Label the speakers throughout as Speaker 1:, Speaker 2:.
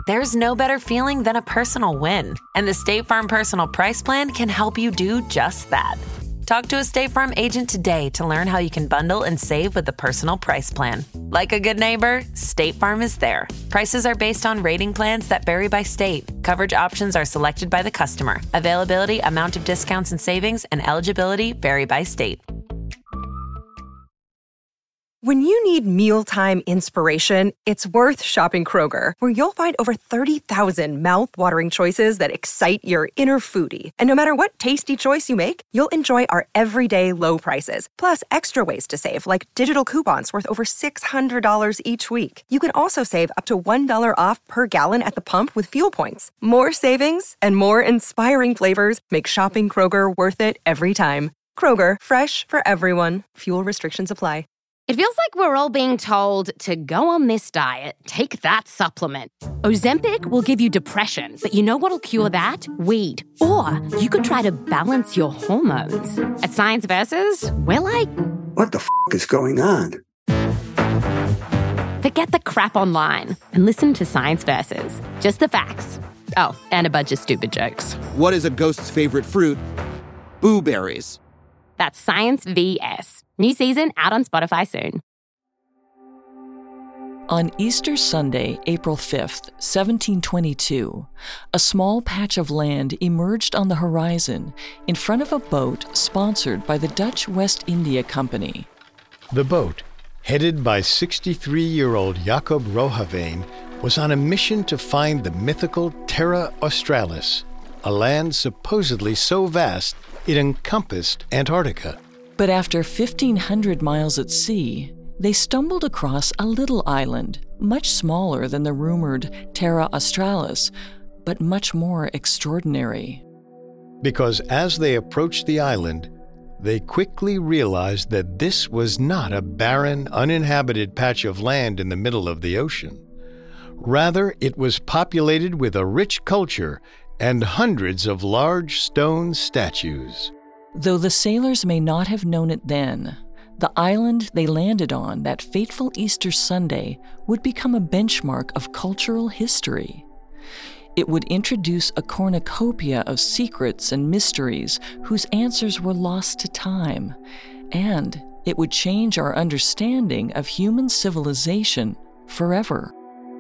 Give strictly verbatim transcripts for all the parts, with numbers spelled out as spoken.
Speaker 1: There's no better feeling than a personal win, and the State Farm Personal Price Plan can help you do just that. Talk to a State Farm agent today to learn how you can bundle and save with the Personal Price Plan. Like a good neighbor, State Farm is there. Prices are based on rating plans that vary by state. Coverage options are selected by the customer. Availability, amount of discounts and savings, and eligibility vary by state.
Speaker 2: When you need mealtime inspiration, it's worth shopping Kroger, where you'll find over thirty thousand mouth-watering choices that excite your inner foodie. And no matter what tasty choice you make, you'll enjoy our everyday low prices, plus extra ways to save, like digital coupons worth over six hundred dollars each week. You can also save up to one dollar off per gallon at the pump with fuel points. More savings and more inspiring flavors make shopping Kroger worth it every time. Kroger, fresh for everyone. Fuel restrictions apply.
Speaker 3: It feels like we're all being told to go on this diet, take that supplement. Ozempic will give you depression, but you know what'll cure that? Weed. Or you could try to balance your hormones. At Science Versus, we're like...
Speaker 4: What the f*** is going on?
Speaker 3: Forget the crap online and listen to Science Versus. Just the facts. Oh, and a bunch of stupid jokes.
Speaker 5: What is a ghost's favorite fruit? Blueberries.
Speaker 3: That's Science V S. New season out on Spotify soon.
Speaker 6: On Easter Sunday, April fifth, seventeen twenty-two, a small patch of land emerged on the horizon in front of a boat sponsored by the Dutch West India Company.
Speaker 7: The boat, headed by sixty-three-year-old Jacob Rohavane, was on a mission to find the mythical Terra Australis, a land supposedly so vast it encompassed Antarctica.
Speaker 6: But after fifteen hundred miles at sea, they stumbled across a little island, much smaller than the rumored Terra Australis, but much more extraordinary.
Speaker 7: Because as they approached the island, they quickly realized that this was not a barren, uninhabited patch of land in the middle of the ocean. Rather, it was populated with a rich culture and hundreds of large stone statues.
Speaker 6: Though the sailors may not have known it then, the island they landed on that fateful Easter Sunday would become a benchmark of cultural history. It would introduce a cornucopia of secrets and mysteries whose answers were lost to time, and it would change our understanding of human civilization forever.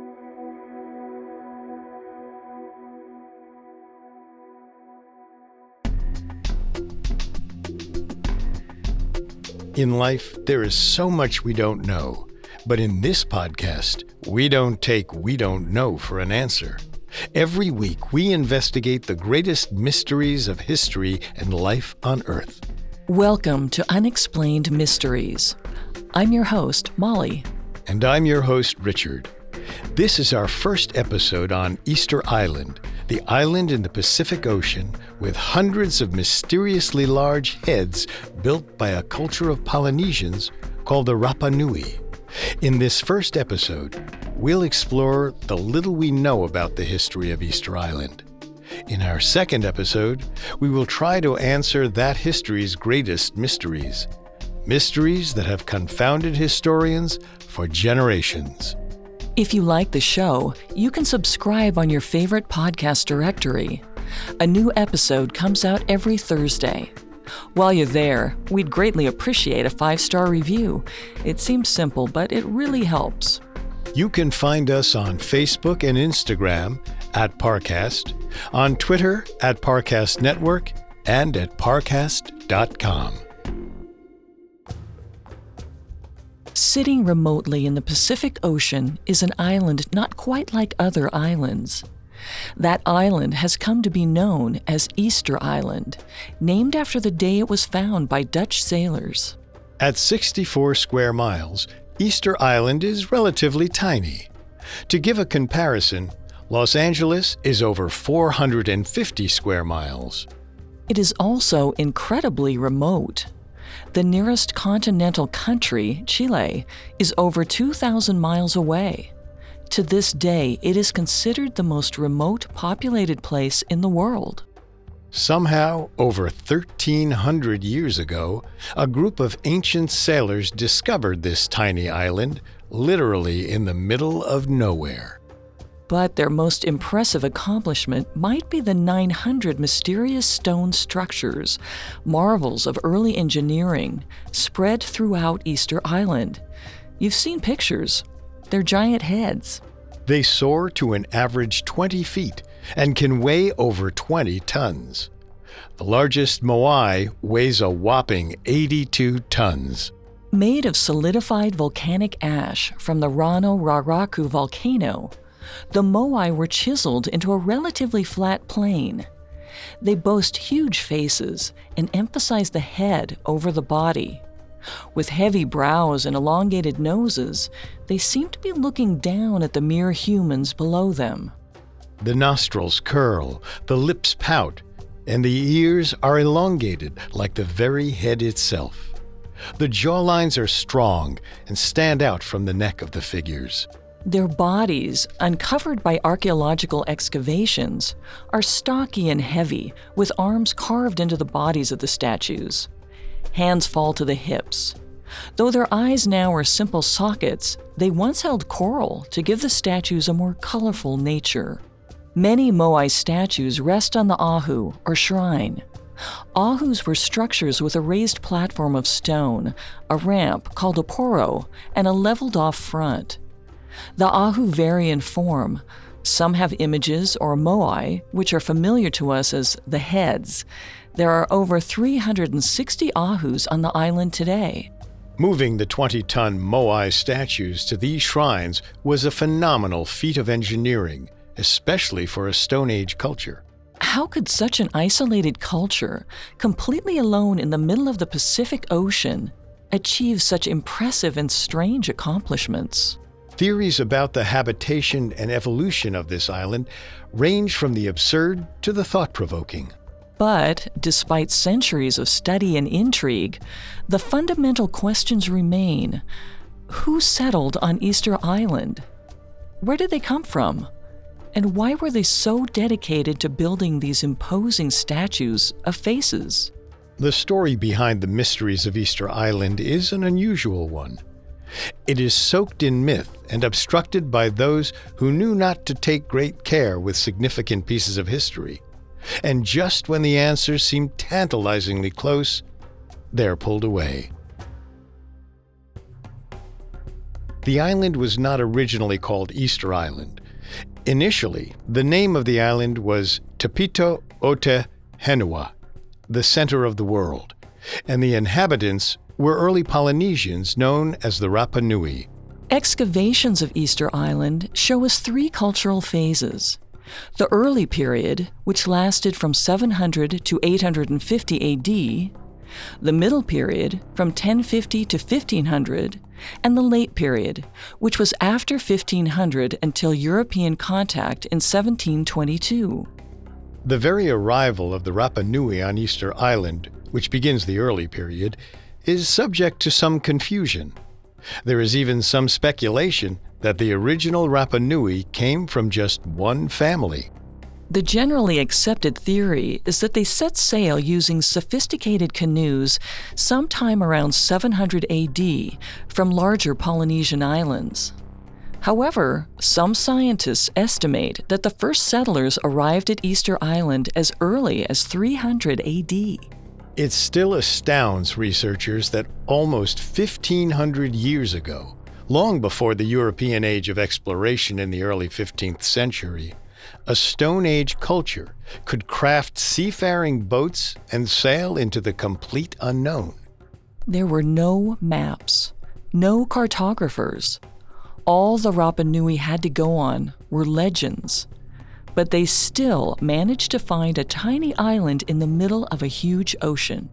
Speaker 7: In life, there is so much we don't know, but in this podcast, we don't take we don't know for an answer. Every week, we investigate the greatest mysteries of history and life on Earth.
Speaker 6: Welcome to Unexplained Mysteries. I'm your host, Molly.
Speaker 7: And I'm your host, Richard. This is our first episode on Easter Island, the island in the Pacific Ocean with hundreds of mysteriously large heads built by a culture of Polynesians called the Rapa Nui. In this first episode, we'll explore the little we know about the history of Easter Island. In our second episode, we will try to answer that history's greatest mysteries, mysteries that have confounded historians for generations.
Speaker 6: If you like the show, you can subscribe on your favorite podcast directory. A new episode comes out every Thursday. While you're there, we'd greatly appreciate a five-star review. It seems simple, but it really helps.
Speaker 7: You can find us on Facebook and Instagram at Parcast, on Twitter at Parcast Network, and at parcast dot com.
Speaker 6: Sitting remotely in the Pacific Ocean is an island not quite like other islands. That island has come to be known as Easter Island, named after the day it was found by Dutch sailors.
Speaker 7: At sixty-four square miles, Easter Island is relatively tiny. To give a comparison, Los Angeles is over four hundred fifty square miles.
Speaker 6: It is also incredibly remote. The nearest continental country, Chile, is over two thousand miles away. To this day, it is considered the most remote populated place in the world.
Speaker 7: Somehow, over thirteen hundred years ago, a group of ancient sailors discovered this tiny island, literally in the middle of nowhere.
Speaker 6: But their most impressive accomplishment might be the nine hundred mysterious stone structures, marvels of early engineering, spread throughout Easter Island. You've seen pictures. They're giant heads.
Speaker 7: They soar to an average twenty feet and can weigh over twenty tons. The largest moai weighs a whopping eighty-two tons.
Speaker 6: Made of solidified volcanic ash from the Rano Raraku volcano, the moai were chiseled into a relatively flat plane. They boast huge faces and emphasize the head over the body. With heavy brows and elongated noses, they seem to be looking down at the mere humans below them.
Speaker 7: The nostrils curl, the lips pout, and the ears are elongated like the very head itself. The jawlines are strong and stand out from the neck of the figures.
Speaker 6: Their bodies, uncovered by archaeological excavations, are stocky and heavy, with arms carved into the bodies of the statues. Hands fall to the hips. Though their eyes now are simple sockets, they once held coral to give the statues a more colorful nature. Many moai statues rest on the ahu, or shrine. Ahus were structures with a raised platform of stone, a ramp called a poro, and a leveled-off front. The ahu vary in form. Some have images or moai, which are familiar to us as the heads. There are over three hundred sixty ahus on the island today.
Speaker 7: Moving the twenty-ton moai statues to these shrines was a phenomenal feat of engineering, especially for a Stone Age culture.
Speaker 6: How could such an isolated culture, completely alone in the middle of the Pacific Ocean, achieve such impressive and strange accomplishments?
Speaker 7: Theories about the habitation and evolution of this island range from the absurd to the thought-provoking.
Speaker 6: But, despite centuries of study and intrigue, the fundamental questions remain. Who settled on Easter Island? Where did they come from? And why were they so dedicated to building these imposing statues of faces?
Speaker 7: The story behind the mysteries of Easter Island is an unusual one. It is soaked in myth and obstructed by those who knew not to take great care with significant pieces of history. And just when the answers seem tantalizingly close, they're pulled away. The island was not originally called Easter Island. Initially, the name of the island was Tapito Ote Henua, the center of the world, and the inhabitants were early Polynesians known as the Rapa Nui.
Speaker 6: Excavations of Easter Island show us three cultural phases. The early period, which lasted from seven hundred to eight hundred fifty A D, the middle period, from ten fifty to fifteen hundred, and the late period, which was after fifteen hundred until European contact in seventeen twenty-two.
Speaker 7: The very arrival of the Rapa Nui on Easter Island, which begins the early period, is subject to some confusion. There is even some speculation that the original Rapa Nui came from just one family.
Speaker 6: The generally accepted theory is that they set sail using sophisticated canoes sometime around seven hundred A D from larger Polynesian islands. However, some scientists estimate that the first settlers arrived at Easter Island as early as three hundred A D.
Speaker 7: It still astounds researchers that almost fifteen hundred years ago, long before the European age of exploration in the early fifteenth century, a Stone Age culture could craft seafaring boats and sail into the complete unknown.
Speaker 6: There were no maps, no cartographers. All the Rapa Nui had to go on were legends. But they still managed to find a tiny island in the middle of a huge ocean.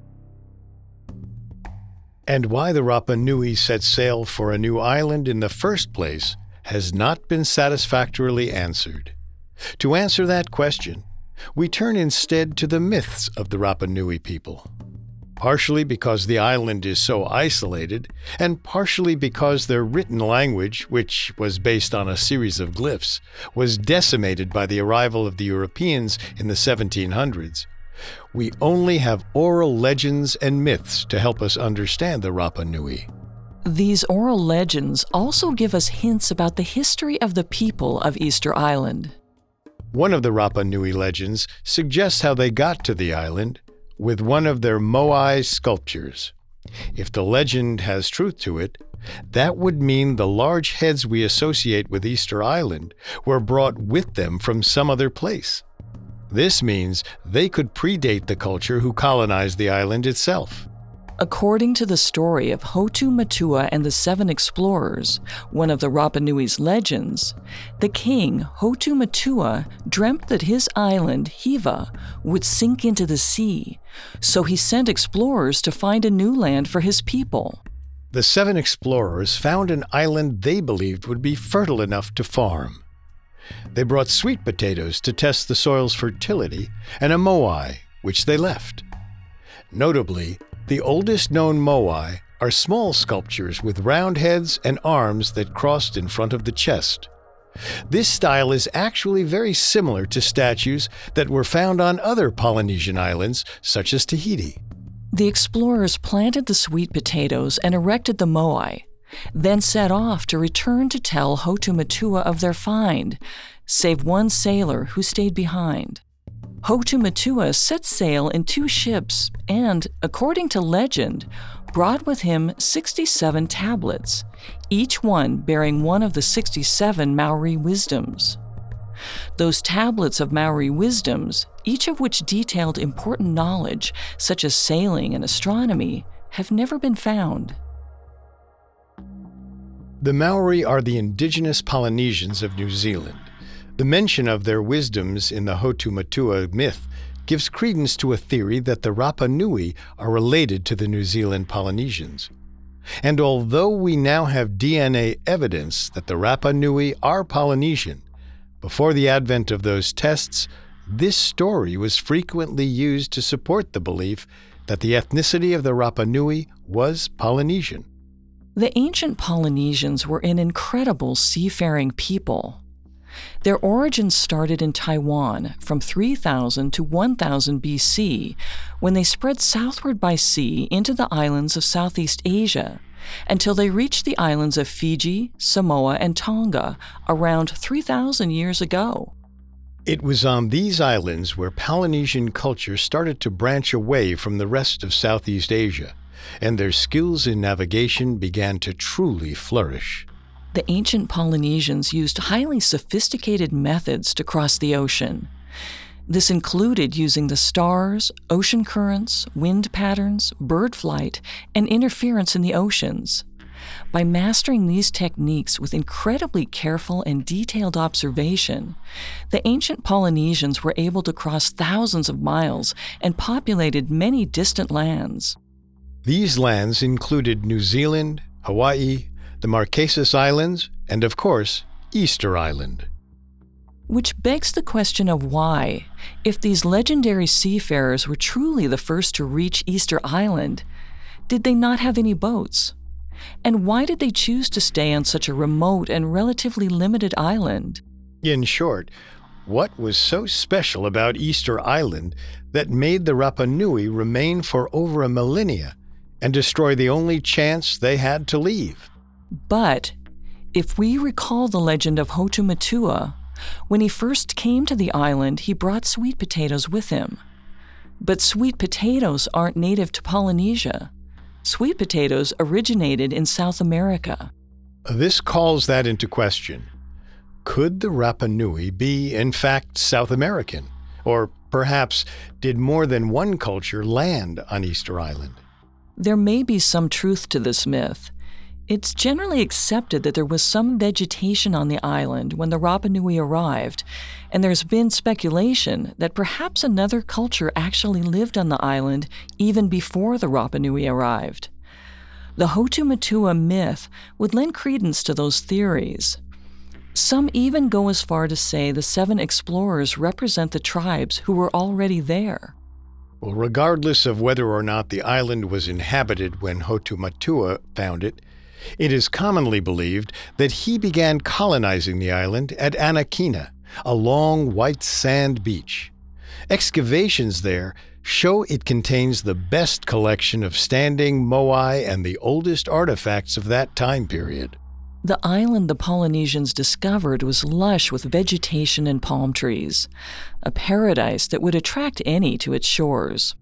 Speaker 7: And why the Rapa Nui set sail for a new island in the first place has not been satisfactorily answered. To answer that question, we turn instead to the myths of the Rapa Nui people. Partially because the island is so isolated, and partially because their written language, which was based on a series of glyphs, was decimated by the arrival of the Europeans in the seventeen hundreds, we only have oral legends and myths to help us understand the Rapa Nui.
Speaker 6: These oral legends also give us hints about the history of the people of Easter Island.
Speaker 7: One of the Rapa Nui legends suggests how they got to the island with one of their moai sculptures. If the legend has truth to it, that would mean the large heads we associate with Easter Island were brought with them from some other place. This means they could predate the culture who colonized the island itself.
Speaker 6: According to the story of Hotu Matua and the Seven Explorers, one of the Rapa Nui's legends, the king, Hotu Matua, dreamt that his island, Hiva, would sink into the sea, so he sent explorers to find a new land for his people.
Speaker 7: The seven explorers found an island they believed would be fertile enough to farm. They brought sweet potatoes to test the soil's fertility and a moai, which they left. Notably, the oldest known moai are small sculptures with round heads and arms that crossed in front of the chest. This style is actually very similar to statues that were found on other Polynesian islands, such as Tahiti.
Speaker 6: The explorers planted the sweet potatoes and erected the moai, then set off to return to tell Hotu Matua of their find, save one sailor who stayed behind. Hotu Matua set sail in two ships and, according to legend, brought with him sixty-seven tablets, each one bearing one of the sixty-seven Maori wisdoms. Those tablets of Maori wisdoms, each of which detailed important knowledge, such as sailing and astronomy, have never been found.
Speaker 7: The Maori are the indigenous Polynesians of New Zealand. The mention of their wisdoms in the Hotu Matua myth gives credence to a theory that the Rapa Nui are related to the New Zealand Polynesians. And although we now have D N A evidence that the Rapa Nui are Polynesian, before the advent of those tests, this story was frequently used to support the belief that the ethnicity of the Rapa Nui was Polynesian.
Speaker 6: The ancient Polynesians were an incredible seafaring people. Their origins started in Taiwan from three thousand to one thousand B C, when they spread southward by sea into the islands of Southeast Asia, until they reached the islands of Fiji, Samoa, and Tonga around three thousand years ago.
Speaker 7: It was on these islands where Polynesian culture started to branch away from the rest of Southeast Asia, and their skills in navigation began to truly flourish.
Speaker 6: The ancient Polynesians used highly sophisticated methods to cross the ocean. This included using the stars, ocean currents, wind patterns, bird flight, and interference in the oceans. By mastering these techniques with incredibly careful and detailed observation, the ancient Polynesians were able to cross thousands of miles and populated many distant lands.
Speaker 7: These lands included New Zealand, Hawaii, the Marquesas Islands, and of course, Easter Island.
Speaker 6: Which begs the question of why, if these legendary seafarers were truly the first to reach Easter Island, did they not have any boats? And why did they choose to stay on such a remote and relatively limited island?
Speaker 7: In short, what was so special about Easter Island that made the Rapa Nui remain for over a millennia and destroy the only chance they had to leave?
Speaker 6: But if we recall the legend of Hotu Matua, when he first came to the island, he brought sweet potatoes with him. But sweet potatoes aren't native to Polynesia. Sweet potatoes originated in South America.
Speaker 7: This calls that into question. Could the Rapa Nui be, in fact, South American? Or perhaps did more than one culture land on Easter Island?
Speaker 6: There may be some truth to this myth. It's generally accepted that there was some vegetation on the island when the Rapa Nui arrived, and there's been speculation that perhaps another culture actually lived on the island even before the Rapa Nui arrived. The Hotu Matua myth would lend credence to those theories. Some even go as far to say the seven explorers represent the tribes who were already there.
Speaker 7: Well, regardless of whether or not the island was inhabited when Hotu Matua found it, it is commonly believed that he began colonizing the island at Anakina, a long white sand beach. Excavations there show it contains the best collection of standing moai and the oldest artifacts of that time period.
Speaker 6: The island the Polynesians discovered was lush with vegetation and palm trees, a paradise that would attract any to its shores.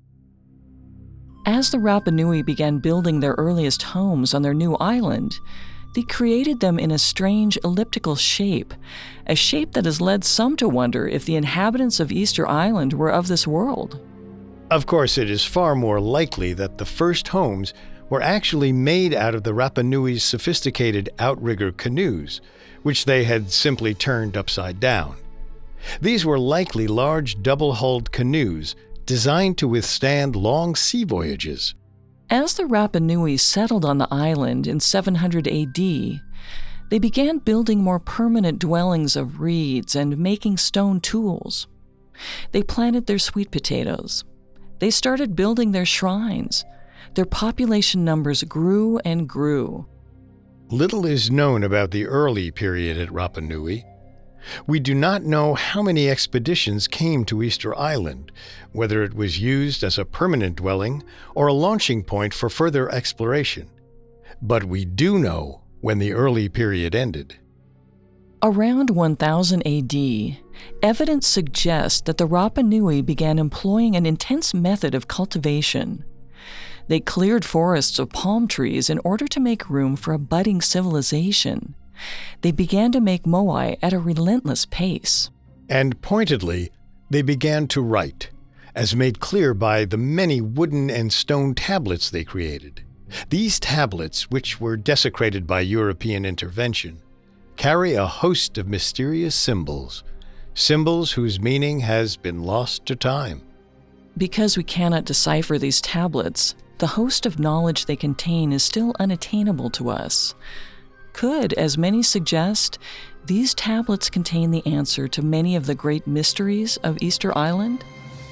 Speaker 6: As the Rapa Nui began building their earliest homes on their new island, they created them in a strange elliptical shape, a shape that has led some to wonder if the inhabitants of Easter Island were of this world.
Speaker 7: Of course, it is far more likely that the first homes were actually made out of the Rapa Nui's sophisticated outrigger canoes, which they had simply turned upside down. These were likely large double-hulled canoes designed to withstand long sea voyages.
Speaker 6: As the Rapa Nui settled on the island in seven hundred A D, they began building more permanent dwellings of reeds and making stone tools. They planted their sweet potatoes. They started building their shrines. Their population numbers grew and grew.
Speaker 7: Little is known about the early period at Rapa Nui. We do not know how many expeditions came to Easter Island, whether it was used as a permanent dwelling or a launching point for further exploration. But we do know when the early period ended.
Speaker 6: Around one thousand A D, evidence suggests that the Rapa Nui began employing an intense method of cultivation. They cleared forests of palm trees in order to make room for a budding civilization. They began to make moai at a relentless pace.
Speaker 7: And pointedly, they began to write, as made clear by the many wooden and stone tablets they created. These tablets, which were desecrated by European intervention, carry a host of mysterious symbols, symbols whose meaning has been lost to time.
Speaker 6: Because we cannot decipher these tablets, the host of knowledge they contain is still unattainable to us. Could, as many suggest, these tablets contain the answer to many of the great mysteries of Easter Island?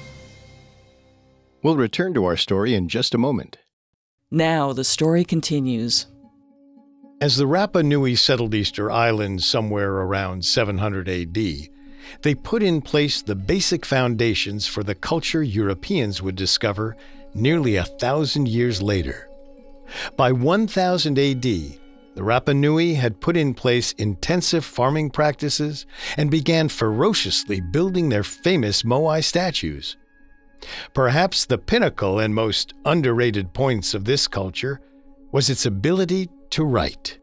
Speaker 5: We'll return to our story in just a moment.
Speaker 6: Now the story continues.
Speaker 7: As the Rapa Nui settled Easter Island somewhere around seven hundred A D, they put in place the basic foundations for the culture Europeans would discover nearly a thousand years later. By one thousand A D, the Rapa Nui had put in place intensive farming practices and began ferociously building their famous moai statues. Perhaps the pinnacle and most underrated points of this culture was its ability to write.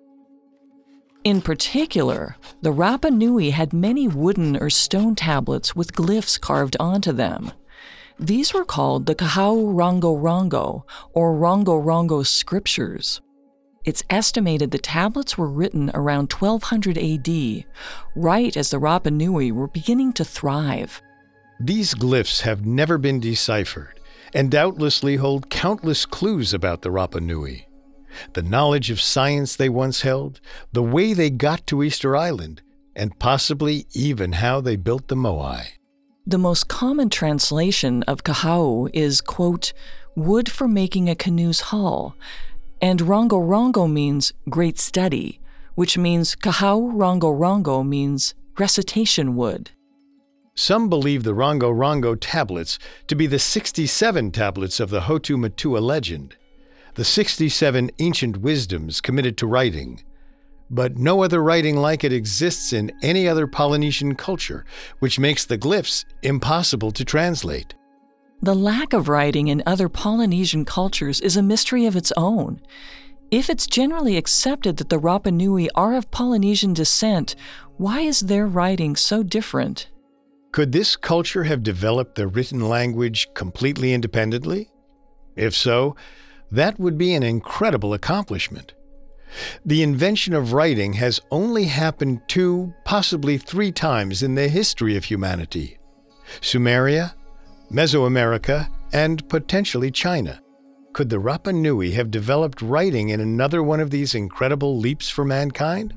Speaker 6: In particular, the Rapa Nui had many wooden or stone tablets with glyphs carved onto them. These were called the Kahau Rongo Rongo, or Rongo Rongo scriptures. It's estimated the tablets were written around twelve hundred A D, right as the Rapa Nui were beginning to thrive.
Speaker 7: These glyphs have never been deciphered and doubtlessly hold countless clues about the Rapa Nui. The knowledge of science they once held, the way they got to Easter Island, and possibly even how they built the moai.
Speaker 6: The most common translation of kahau is, quote, wood for making a canoe's hull, and rongo rongo means great study, which means kahau rongo rongo means recitation wood.
Speaker 7: Some believe the Rongo Rongo tablets to be the sixty-seven tablets of the Hotu Matua legend, the sixty-seven ancient wisdoms committed to writing. But no other writing like it exists in any other Polynesian culture, which makes the glyphs impossible to translate.
Speaker 6: The lack of writing in other Polynesian cultures is a mystery of its own. If it's generally accepted that the Rapa Nui are of Polynesian descent, why is their writing so different?
Speaker 7: Could this culture have developed the written language completely independently? If so, that would be an incredible accomplishment. The invention of writing has only happened two, possibly three times in the history of humanity: Sumeria, Mesoamerica, and potentially China. Could the Rapa Nui have developed writing in another one of these incredible leaps for mankind?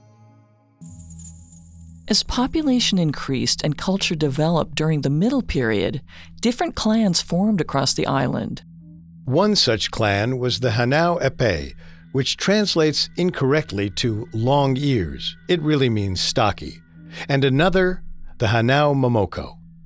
Speaker 6: As population increased and culture developed during the Middle Period, different clans formed across the island.
Speaker 7: One such clan was the Hanau Epe, which translates incorrectly to long ears. It really means stocky. And another, the Hanau Momoko.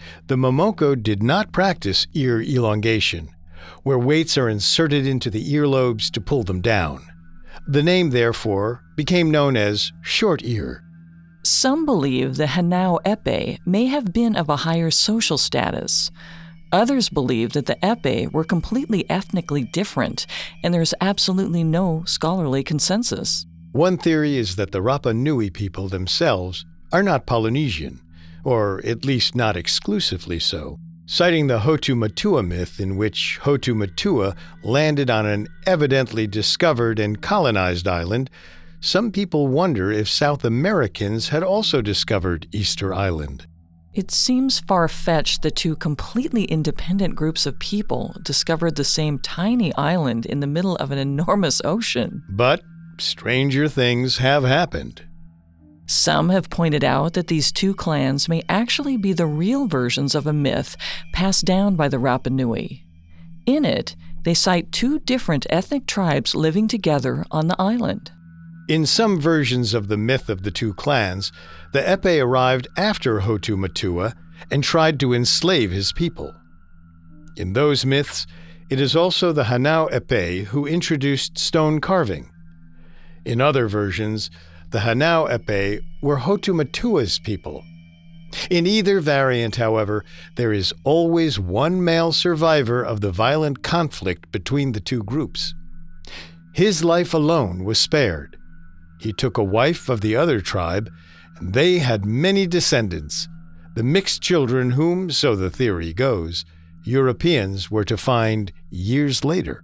Speaker 7: The Momoko did not practice ear elongation, where weights are inserted into the earlobes to pull them down. The name, therefore, became known as short ear.
Speaker 6: Some believe the Hanau Epe may have been of a higher social status. Others believe that the Epe were completely ethnically different, and there's absolutely no scholarly consensus.
Speaker 7: One theory is that the Rapa Nui people themselves are not Polynesian, or at least not exclusively so. Citing the Hotu Matua myth, in which Hotu Matua landed on an evidently discovered and colonized island, some people wonder if South Americans had also discovered Easter Island.
Speaker 6: It seems far-fetched that two completely independent groups of people discovered the same tiny island in the middle of an enormous ocean.
Speaker 7: But stranger things have happened.
Speaker 6: Some have pointed out that these two clans may actually be the real versions of a myth passed down by the Rapa Nui. In it, they cite two different ethnic tribes living together on the island.
Speaker 7: In some versions of the myth of the two clans, the Epe arrived after Hotu Matua and tried to enslave his people. In those myths, it is also the Hanau Epe who introduced stone carving. In other versions, the Hanau Epe were Hotu Matua's people. In either variant, however, there is always one male survivor of the violent conflict between the two groups. His life alone was spared. He took a wife of the other tribe, and they had many descendants, the mixed children whom, so the theory goes, Europeans were to find years later.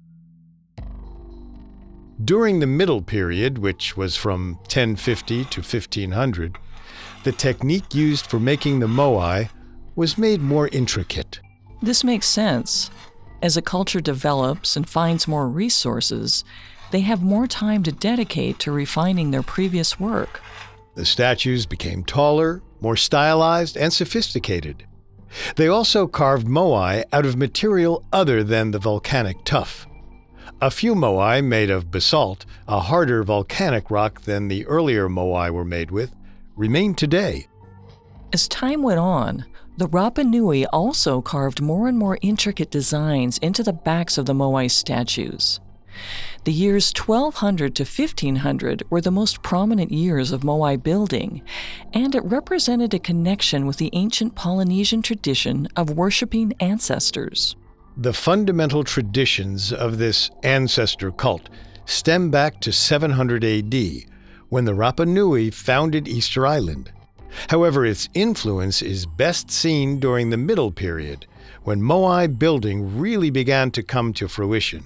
Speaker 7: During the Middle Period, which was from ten fifty to fifteen hundred, the technique used for making the moai was made more intricate.
Speaker 6: This makes sense. As a culture develops and finds more resources, they have more time to dedicate to refining their previous work.
Speaker 7: The statues became taller, more stylized, and sophisticated. They also carved moai out of material other than the volcanic tuff. A few moai made of basalt, a harder volcanic rock than the earlier moai were made with, remain today.
Speaker 6: As time went on, the Rapa Nui also carved more and more intricate designs into the backs of the moai statues. The years twelve hundred to fifteen hundred were the most prominent years of moai building, and it represented a connection with the ancient Polynesian tradition of worshiping ancestors.
Speaker 7: The fundamental traditions of this ancestor cult stem back to seven hundred A D, when the Rapa Nui founded Easter Island. However, its influence is best seen during the Middle Period, when moai building really began to come to fruition.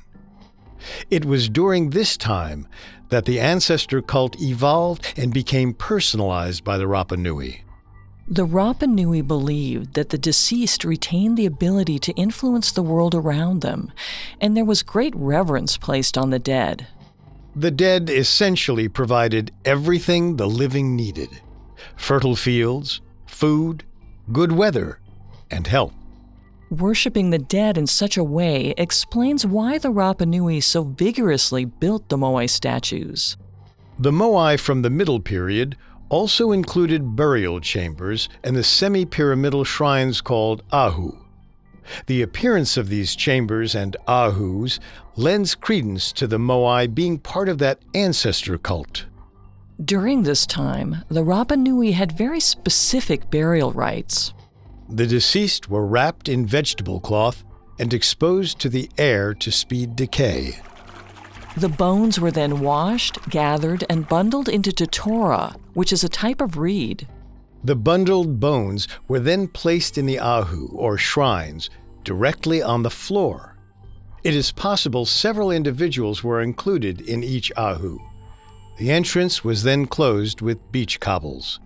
Speaker 7: It was during this time that the ancestor cult evolved and became personalized by the Rapa Nui.
Speaker 6: The Rapa Nui believed that the deceased retained the ability to influence the world around them, and there was great reverence placed on the dead.
Speaker 7: The dead essentially provided everything the living needed: fertile fields, food, good weather, and health.
Speaker 6: Worshipping the dead in such a way explains why the Rapa Nui so vigorously built the moai statues.
Speaker 7: The moai from the Middle Period also included burial chambers and the semi-pyramidal shrines called ahu. The appearance of these chambers and ahus lends credence to the moai being part of that ancestor cult.
Speaker 6: During this time, the Rapa Nui had very specific burial rites.
Speaker 7: The deceased were wrapped in vegetable cloth and exposed to the air to speed decay.
Speaker 6: The bones were then washed, gathered, and bundled into totora, which is a type of reed.
Speaker 7: The bundled bones were then placed in the ahu, or shrines, directly on the floor. It is possible several individuals were included in each ahu. The entrance was then closed with beach cobbles.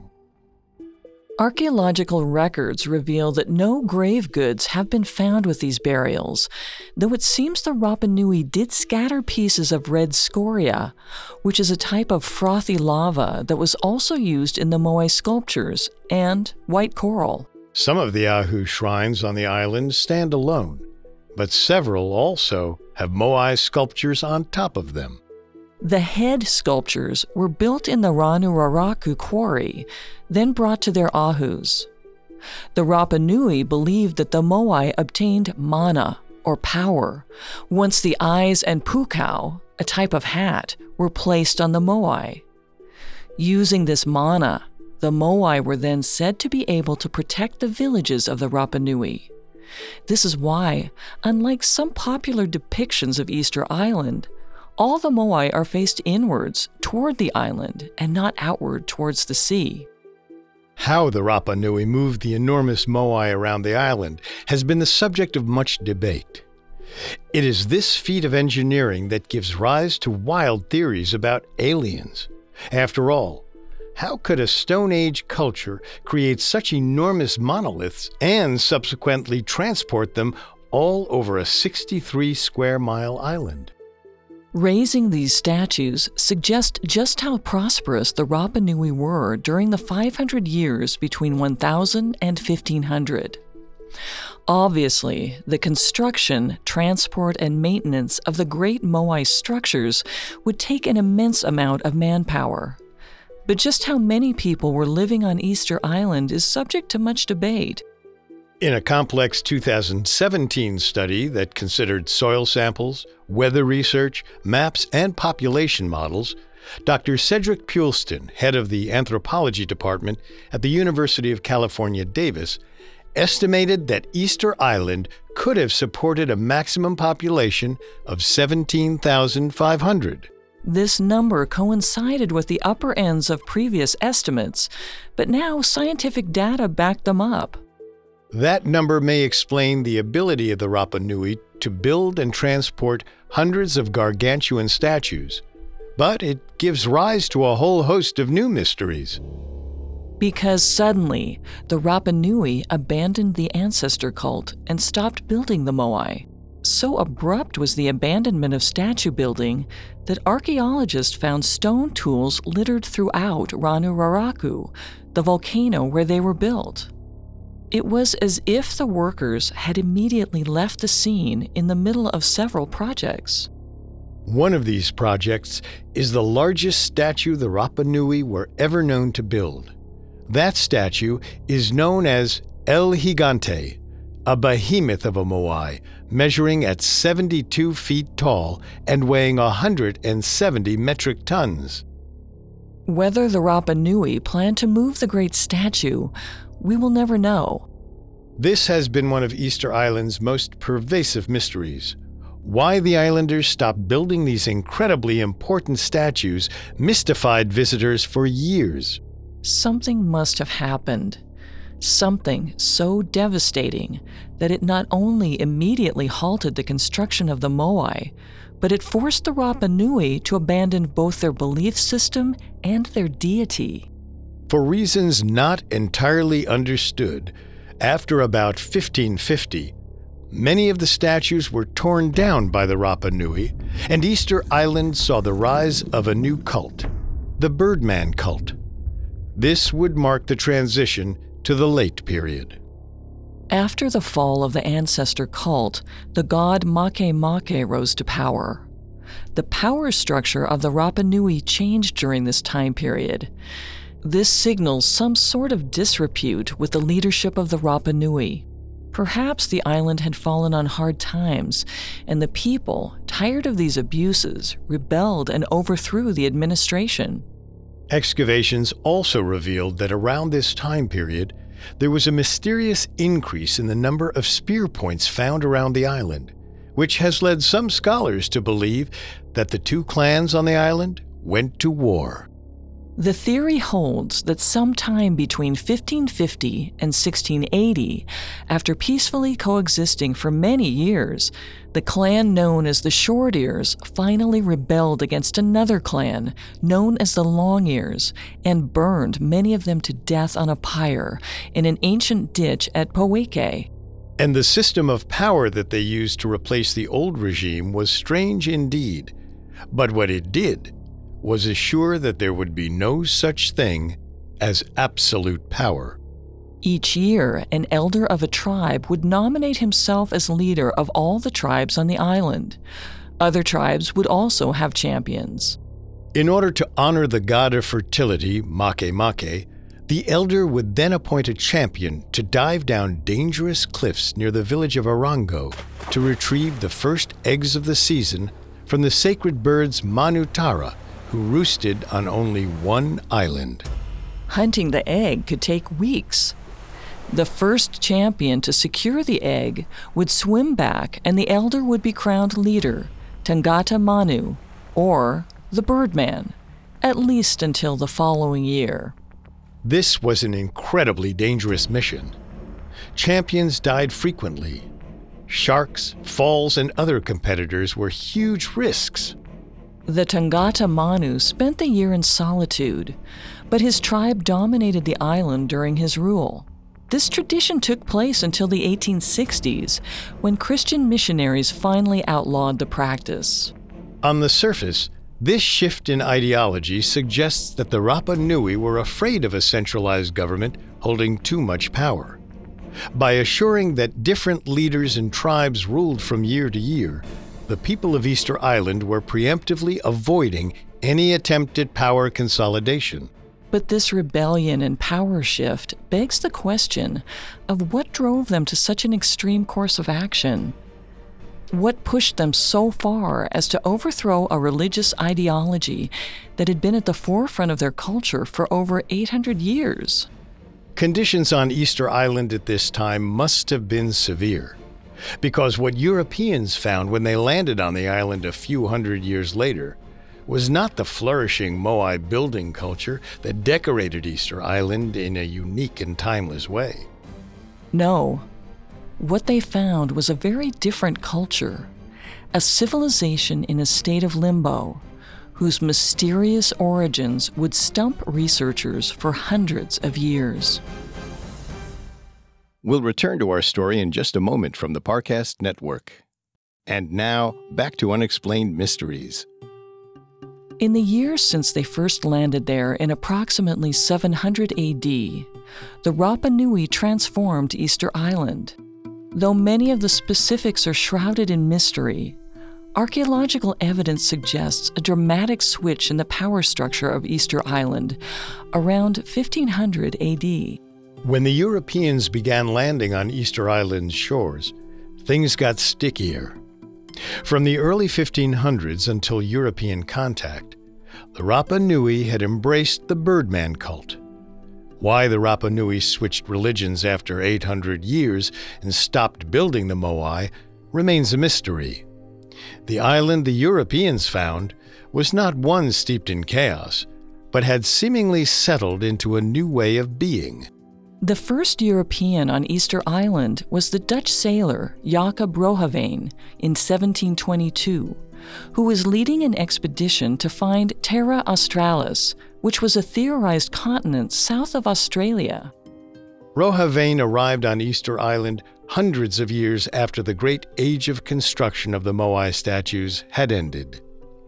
Speaker 6: Archaeological records reveal that no grave goods have been found with these burials, though it seems the Rapa Nui did scatter pieces of red scoria, which is a type of frothy lava that was also used in the moai sculptures, and white coral.
Speaker 7: Some of the ahu shrines on the island stand alone, but several also have moai sculptures on top of them.
Speaker 6: The head sculptures were built in the Ranuraraku quarry, then brought to their ahus. The Rapa Nui believed that the Moai obtained mana, or power, once the eyes and pukau, a type of hat, were placed on the Moai. Using this mana, the Moai were then said to be able to protect the villages of the Rapa Nui. This is why, unlike some popular depictions of Easter Island, all the Moai are faced inwards toward the island and not outward towards the sea.
Speaker 7: How the Rapa Nui moved the enormous Moai around the island has been the subject of much debate. It is this feat of engineering that gives rise to wild theories about aliens. After all, how could a Stone Age culture create such enormous monoliths and subsequently transport them all over a sixty-three square mile island?
Speaker 6: Raising these statues suggests just how prosperous the Rapa Nui were during the five hundred years between one thousand and fifteen hundred. Obviously, the construction, transport, and maintenance of the great Moai structures would take an immense amount of manpower. But just how many people were living on Easter Island is subject to much debate.
Speaker 7: In a complex two thousand seventeen study that considered soil samples, weather research, maps, and population models, Doctor Cedric Pulston, head of the anthropology department at the University of California, Davis, estimated that Easter Island could have supported a maximum population of seventeen thousand five hundred.
Speaker 6: This number coincided with the upper ends of previous estimates, but now scientific data backed them up.
Speaker 7: That number may explain the ability of the Rapa Nui to build and transport hundreds of gargantuan statues, but it gives rise to a whole host of new mysteries.
Speaker 6: Because suddenly, the Rapa Nui abandoned the ancestor cult and stopped building the Moai. So abrupt was the abandonment of statue building that archaeologists found stone tools littered throughout Ranuraraku, the volcano where they were built. It was as if the workers had immediately left the scene in the middle of several projects.
Speaker 7: One of these projects is the largest statue the Rapa Nui were ever known to build. That statue is known as El Gigante, a behemoth of a Moai, measuring at seventy-two feet tall and weighing one hundred seventy metric tons.
Speaker 6: Whether the Rapa Nui planned to move the great statue, we will never know.
Speaker 7: This has been one of Easter Island's most pervasive mysteries. Why the islanders stopped building these incredibly important statues mystified visitors for years.
Speaker 6: Something must have happened. Something so devastating that it not only immediately halted the construction of the Moai, but it forced the Rapa Nui to abandon both their belief system and their deity.
Speaker 7: For reasons not entirely understood, after about fifteen fifty, many of the statues were torn down by the Rapa Nui, and Easter Island saw the rise of a new cult, the Birdman cult. This would mark the transition to the late period.
Speaker 6: After the fall of the ancestor cult, the god Makemake rose to power. The power structure of the Rapa Nui changed during this time period. This signals some sort of disrepute with the leadership of the Rapa Nui. Perhaps the island had fallen on hard times, and the people, tired of these abuses, rebelled and overthrew the administration.
Speaker 7: Excavations also revealed that around this time period, there was a mysterious increase in the number of spear points found around the island, which has led some scholars to believe that the two clans on the island went to war.
Speaker 6: The theory holds that sometime between fifteen fifty and sixteen eighty, after peacefully coexisting for many years, the clan known as the Short-Ears finally rebelled against another clan known as the Long-Ears and burned many of them to death on a pyre in an ancient ditch at Poweke.
Speaker 7: And the system of power that they used to replace the old regime was strange indeed. But what it did was assure that there would be no such thing as absolute power.
Speaker 6: Each year, an elder of a tribe would nominate himself as leader of all the tribes on the island. Other tribes would also have champions.
Speaker 7: In order to honor the god of fertility, Makemake, The elder would then appoint a champion to dive down dangerous cliffs near the village of Arango to retrieve the first eggs of the season from the sacred birds Manutara, who roosted on only one island.
Speaker 6: Hunting the egg could take weeks. The first champion to secure the egg would swim back, and the elder would be crowned leader, Tangata Manu, or the Birdman, at least until the following year.
Speaker 7: This was an incredibly dangerous mission. Champions died frequently. Sharks, falls, and other competitors were huge risks.
Speaker 6: The Tangata Manu spent the year in solitude, but his tribe dominated the island during his rule. This tradition took place until the eighteen sixties, when Christian missionaries finally outlawed the practice.
Speaker 7: On the surface, this shift in ideology suggests that the Rapa Nui were afraid of a centralized government holding too much power. By assuring that different leaders and tribes ruled from year to year, the people of Easter Island were preemptively avoiding any attempt at power consolidation.
Speaker 6: But this rebellion and power shift begs the question of what drove them to such an extreme course of action. What pushed them so far as to overthrow a religious ideology that had been at the forefront of their culture for over eight hundred years?
Speaker 7: Conditions on Easter Island at this time must have been severe, because what Europeans found when they landed on the island a few hundred years later was not the flourishing Moai building culture that decorated Easter Island in a unique and timeless way.
Speaker 6: No. What they found was a very different culture, a civilization in a state of limbo, whose mysterious origins would stump researchers for hundreds of years.
Speaker 7: We'll return to our story in just a moment from the Parcast Network. And now, back to Unexplained Mysteries.
Speaker 6: In the years since they first landed there in approximately seven hundred A D, the Rapa Nui transformed Easter Island. Though many of the specifics are shrouded in mystery, archaeological evidence suggests a dramatic switch in the power structure of Easter Island around fifteen hundred A D.
Speaker 7: When the Europeans began landing on Easter Island's shores, things got stickier. From the early fifteen hundreds until European contact, the Rapa Nui had embraced the Birdman cult. Why the Rapa Nui switched religions after eight hundred years and stopped building the Moai remains a mystery. The island the Europeans found was not one steeped in chaos, but had seemingly settled into a new way of being.
Speaker 6: The first European on Easter Island was the Dutch sailor Jacob Rohavane in seventeen twenty-two, who was leading an expedition to find Terra Australis, which was a theorized continent south of Australia.
Speaker 7: Rohavane arrived on Easter Island hundreds of years after the great age of construction of the Moai statues had ended.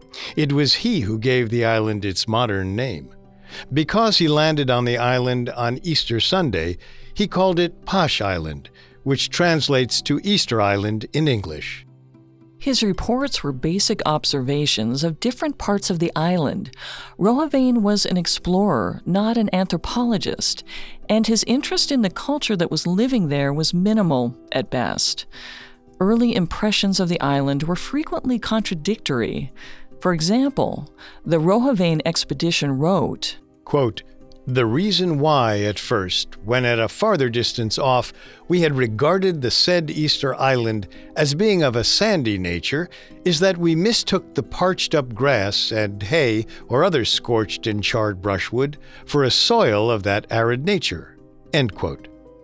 Speaker 7: It was he who gave the island its modern name. Because he landed on the island on Easter Sunday, he called it Pash Island, which translates to Easter Island in English.
Speaker 6: His reports were basic observations of different parts of the island. Rohavane was an explorer, not an anthropologist, and his interest in the culture that was living there was minimal at best. Early impressions of the island were frequently contradictory. For example, the Rohavane expedition wrote,
Speaker 7: quote, "The reason why at first, when at a farther distance off, we had regarded the said Easter Island as being of a sandy nature, is that we mistook the parched-up grass and hay or other scorched and charred brushwood for a soil of that arid nature." End quote.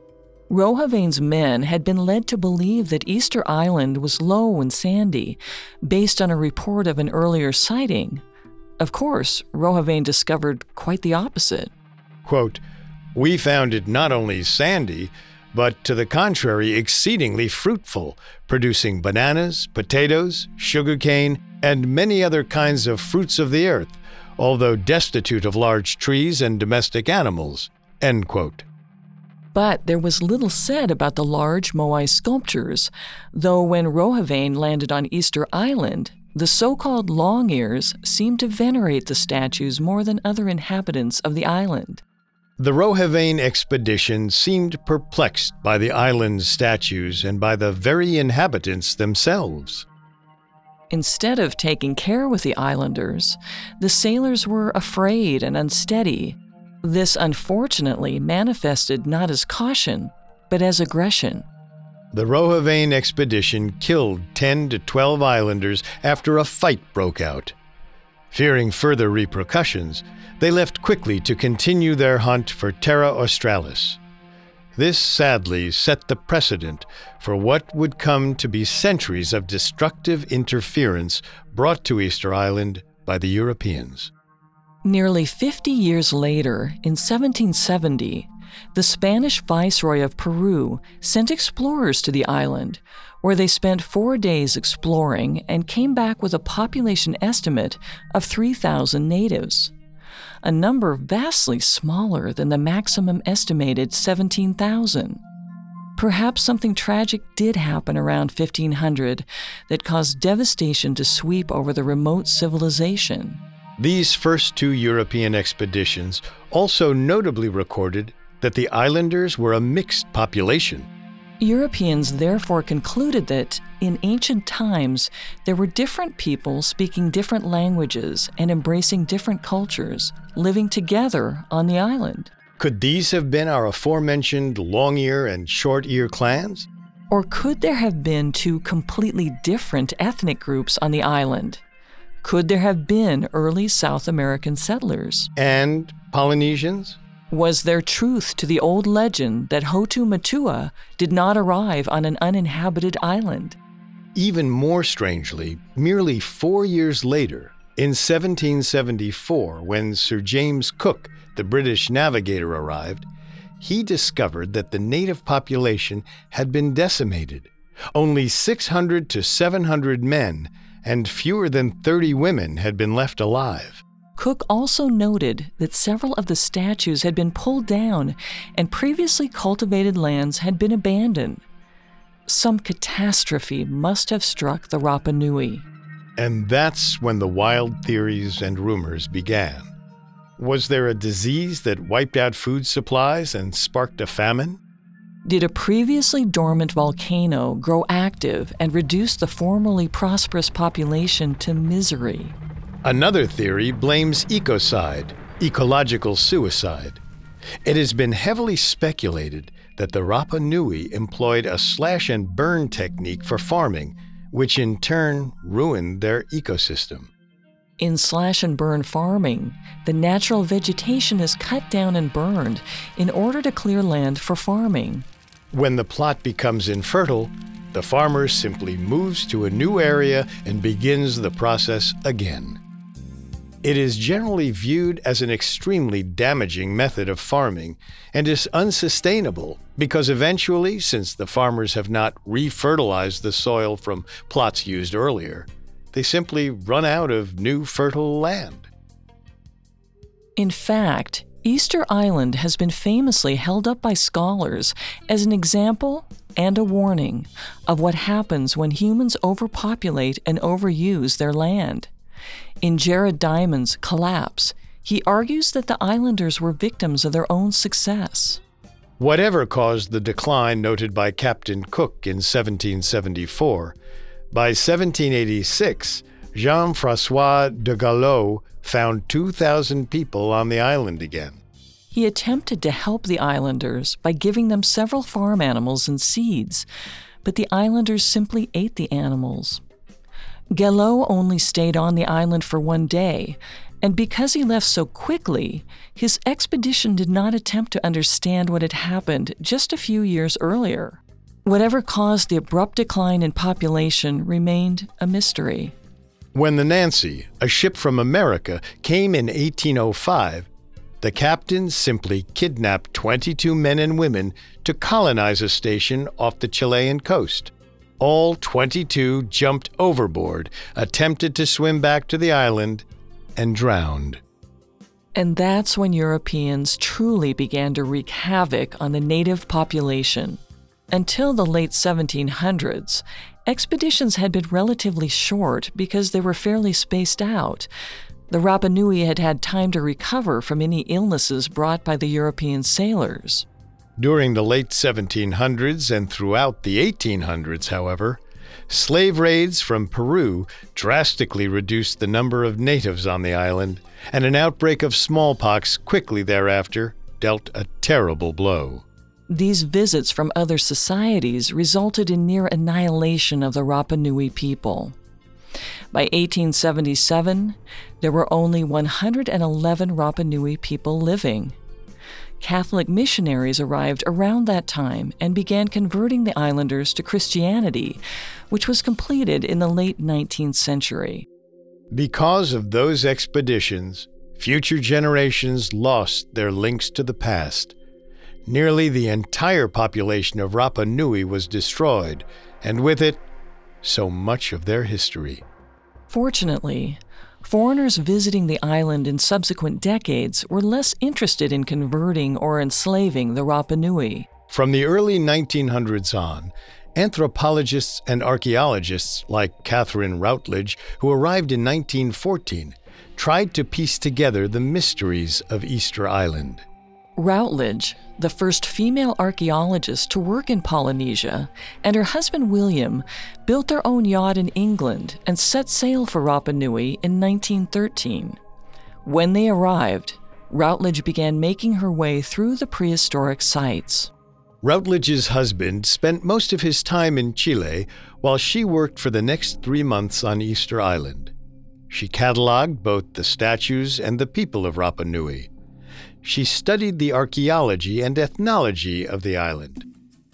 Speaker 6: Rohavane's men had been led to believe that Easter Island was low and sandy, based on a report of an earlier sighting. Of course, Rohavane discovered quite the opposite.
Speaker 7: Quote, "We found it not only sandy, but to the contrary exceedingly fruitful, producing bananas, potatoes, sugarcane, and many other kinds of fruits of the earth, although destitute of large trees and domestic animals." End quote.
Speaker 6: But there was little said about the large Moai sculptures, though when Rohavane landed on Easter Island, the so-called Long Ears seemed to venerate the statues more than other inhabitants of the island.
Speaker 7: The Rohavane expedition seemed perplexed by the island's statues and by the very inhabitants themselves.
Speaker 6: Instead of taking care with the islanders, the sailors were afraid and unsteady. This unfortunately manifested not as caution, but as aggression.
Speaker 7: The Rohavane expedition killed ten to twelve islanders after a fight broke out. Fearing further repercussions, they left quickly to continue their hunt for Terra Australis. This sadly set the precedent for what would come to be centuries of destructive interference brought to Easter Island by the Europeans.
Speaker 6: Nearly fifty years later, in seventeen seventy, the Spanish Viceroy of Peru sent explorers to the island, where they spent four days exploring and came back with a population estimate of three thousand natives, a number vastly smaller than the maximum estimated seventeen thousand. Perhaps something tragic did happen around fifteen hundred that caused devastation to sweep over the remote civilization.
Speaker 7: These first two European expeditions also notably recorded that the islanders were a mixed population.
Speaker 6: Europeans therefore concluded that, in ancient times, there were different people speaking different languages and embracing different cultures, living together on the island.
Speaker 7: Could these have been our aforementioned long-ear and short-ear clans?
Speaker 6: Or could there have been two completely different ethnic groups on the island? Could there have been early South American settlers?
Speaker 7: And Polynesians?
Speaker 6: Was there truth to the old legend that Hotu Matua did not arrive on an uninhabited island?
Speaker 7: Even more strangely, merely four years later, in seventeen seventy-four, when Sir James Cook, the British navigator, arrived, he discovered that the native population had been decimated. Only six hundred to seven hundred men and fewer than thirty women had been left alive.
Speaker 6: Cook also noted that several of the statues had been pulled down and previously cultivated lands had been abandoned. Some catastrophe must have struck the Rapa Nui.
Speaker 7: And that's when the wild theories and rumors began. Was there a disease that wiped out food supplies and sparked a famine?
Speaker 6: Did a previously dormant volcano grow active and reduce the formerly prosperous population to misery?
Speaker 7: Another theory blames ecocide, ecological suicide. It has been heavily speculated that the Rapa Nui employed a slash-and-burn technique for farming, which in turn ruined their ecosystem.
Speaker 6: In slash-and-burn farming, the natural vegetation is cut down and burned in order to clear land for farming.
Speaker 7: When the plot becomes infertile, the farmer simply moves to a new area and begins the process again. It is generally viewed as an extremely damaging method of farming and is unsustainable because eventually, since the farmers have not refertilized the soil from plots used earlier, they simply run out of new fertile land.
Speaker 6: In fact, Easter Island has been famously held up by scholars as an example and a warning of what happens when humans overpopulate and overuse their land. In Jared Diamond's Collapse, he argues that the islanders were victims of their own success.
Speaker 7: Whatever caused the decline noted by Captain Cook in seventeen seventy-four, by seventeen eighty-six, Jean-François de Gallo found two thousand people on the island again.
Speaker 6: He attempted to help the islanders by giving them several farm animals and seeds, but the islanders simply ate the animals. Gallo only stayed on the island for one day, and because he left so quickly, his expedition did not attempt to understand what had happened just a few years earlier. Whatever caused the abrupt decline in population remained a mystery.
Speaker 7: When the Nancy, a ship from America, came in eighteen oh five, the captain simply kidnapped twenty-two men and women to colonize a station off the Chilean coast. All twenty-two jumped overboard, attempted to swim back to the island, and drowned.
Speaker 6: And that's when Europeans truly began to wreak havoc on the native population. Until the late seventeen hundreds, expeditions had been relatively short because they were fairly spaced out. The Rapa Nui had had time to recover from any illnesses brought by the European sailors.
Speaker 7: During the late seventeen hundreds and throughout the eighteen hundreds, however, slave raids from Peru drastically reduced the number of natives on the island, and an outbreak of smallpox quickly thereafter dealt a terrible blow.
Speaker 6: These visits from other societies resulted in near annihilation of the Rapa Nui people. By eighteen seventy-seven, there were only one hundred eleven Rapa Nui people living. Catholic missionaries arrived around that time and began converting the islanders to Christianity, which was completed in the late nineteenth century.
Speaker 7: Because of those expeditions, future generations lost their links to the past. Nearly the entire population of Rapa Nui was destroyed, and with it, so much of their history.
Speaker 6: Fortunately, foreigners visiting the island in subsequent decades were less interested in converting or enslaving the Rapa Nui.
Speaker 7: From the early nineteen hundreds on, anthropologists and archaeologists like Catherine Routledge, who arrived in nineteen fourteen, tried to piece together the mysteries of Easter Island.
Speaker 6: Routledge, the first female archaeologist to work in Polynesia, and her husband William built their own yacht in England and set sail for Rapa Nui in nineteen thirteen. When they arrived, Routledge began making her way through the prehistoric sites.
Speaker 7: Routledge's husband spent most of his time in Chile while she worked for the next three months on Easter Island. She cataloged both the statues and the people of Rapa Nui. She studied the archaeology and ethnology of the island.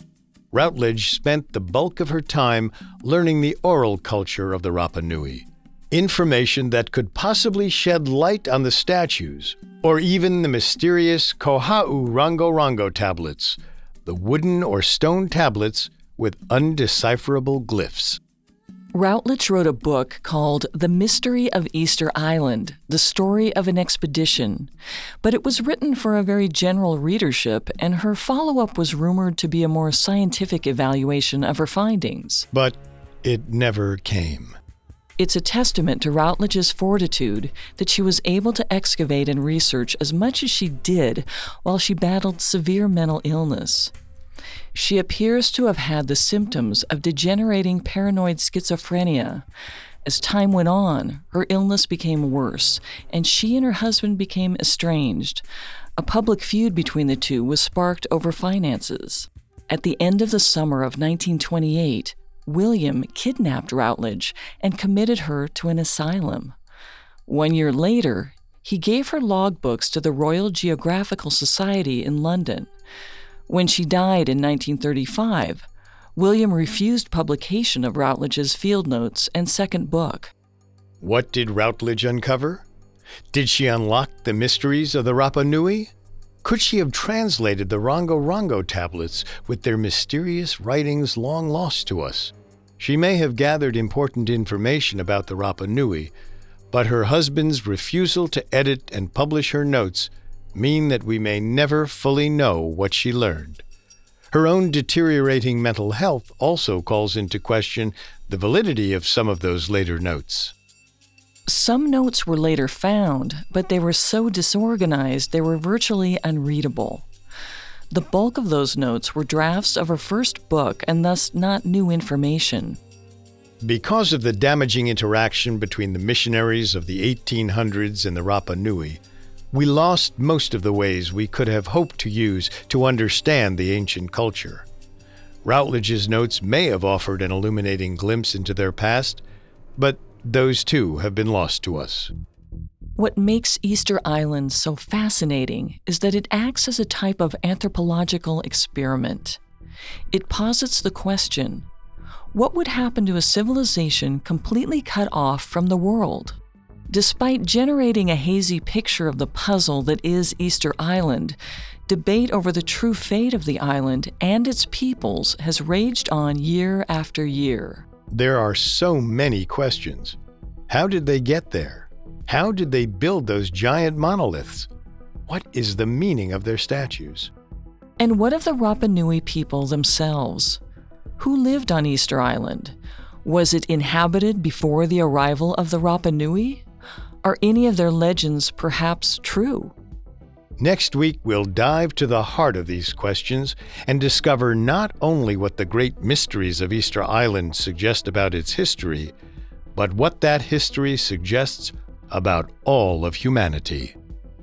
Speaker 7: Routledge spent the bulk of her time learning the oral culture of the Rapa Nui, information that could possibly shed light on the statues, or even the mysterious Koha'u Rongo Rongo tablets, the wooden or stone tablets with undecipherable glyphs.
Speaker 6: Routledge wrote a book called The Mystery of Easter Island, The Story of an Expedition, but it was written for a very general readership, and her follow-up was rumored to be a more scientific evaluation of her findings.
Speaker 7: But it never came.
Speaker 6: It's a testament to Routledge's fortitude that she was able to excavate and research as much as she did while she battled severe mental illness. She appears to have had the symptoms of degenerating paranoid schizophrenia. As time went on, her illness became worse, and she and her husband became estranged. A public feud between the two was sparked over finances. At the end of the summer of nineteen twenty-eight, William kidnapped Routledge and committed her to an asylum. One year later, he gave her logbooks to the Royal Geographical Society in London. When she died in nineteen thirty-five, William refused publication of Routledge's field notes and second book.
Speaker 7: What did Routledge uncover? Did she unlock the mysteries of the Rapa Nui? Could she have translated the Rongo Rongo tablets with their mysterious writings long lost to us? She may have gathered important information about the Rapa Nui, but her husband's refusal to edit and publish her notes mean that we may never fully know what she learned. Her own deteriorating mental health also calls into question the validity of some of those later notes.
Speaker 6: Some notes were later found, but they were so disorganized they were virtually unreadable. The bulk of those notes were drafts of her first book and thus not new information.
Speaker 7: Because of the damaging interaction between the missionaries of the eighteen hundreds and the Rapa Nui, we lost most of the ways we could have hoped to use to understand the ancient culture. Routledge's notes may have offered an illuminating glimpse into their past, but those too have been lost to us.
Speaker 6: What makes Easter Island so fascinating is that it acts as a type of anthropological experiment. It posits the question, what would happen to a civilization completely cut off from the world? Despite generating a hazy picture of the puzzle that is Easter Island, debate over the true fate of the island and its peoples has raged on year after year.
Speaker 7: There are so many questions. How did they get there? How did they build those giant monoliths? What is the meaning of their statues?
Speaker 6: And what of the Rapa Nui people themselves? Who lived on Easter Island? Was it inhabited before the arrival of the Rapa Nui? Are any of their legends perhaps true?
Speaker 7: Next week, we'll dive to the heart of these questions and discover not only what the great mysteries of Easter Island suggest about its history, but what that history suggests about all of humanity.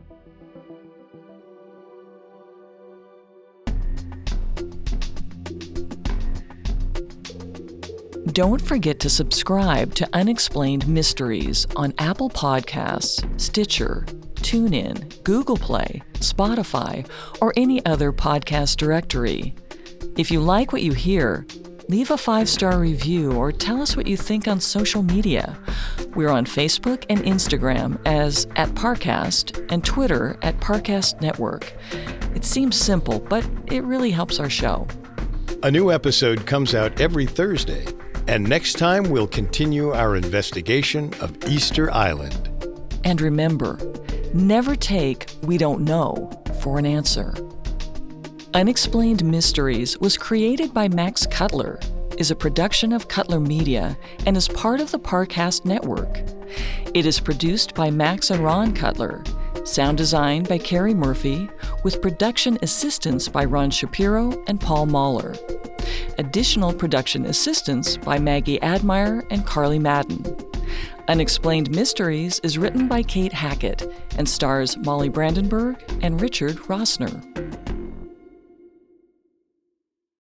Speaker 6: Don't forget to subscribe to Unexplained Mysteries on Apple Podcasts, Stitcher, TuneIn, Google Play, Spotify, or any other podcast directory. If you like what you hear, leave a five-star review or tell us what you think on social media. We're on Facebook and Instagram as at Parcast and Twitter at Parcast Network. It seems simple, but it really helps our show.
Speaker 7: A new episode comes out every Thursday, and next time we'll continue our investigation of Easter Island.
Speaker 6: And remember, never take "we don't know" for an answer. Unexplained Mysteries was created by Max Cutler, is a production of Cutler Media, and is part of the Parcast Network. It is produced by Max and Ron Cutler, sound design by Carrie Murphy, with production assistance by Ron Shapiro and Paul Mahler. Additional production assistance by Maggie Admire and Carly Madden. Unexplained Mysteries is written by Kate Hackett and stars Molly Brandenburg and Richard Rossner.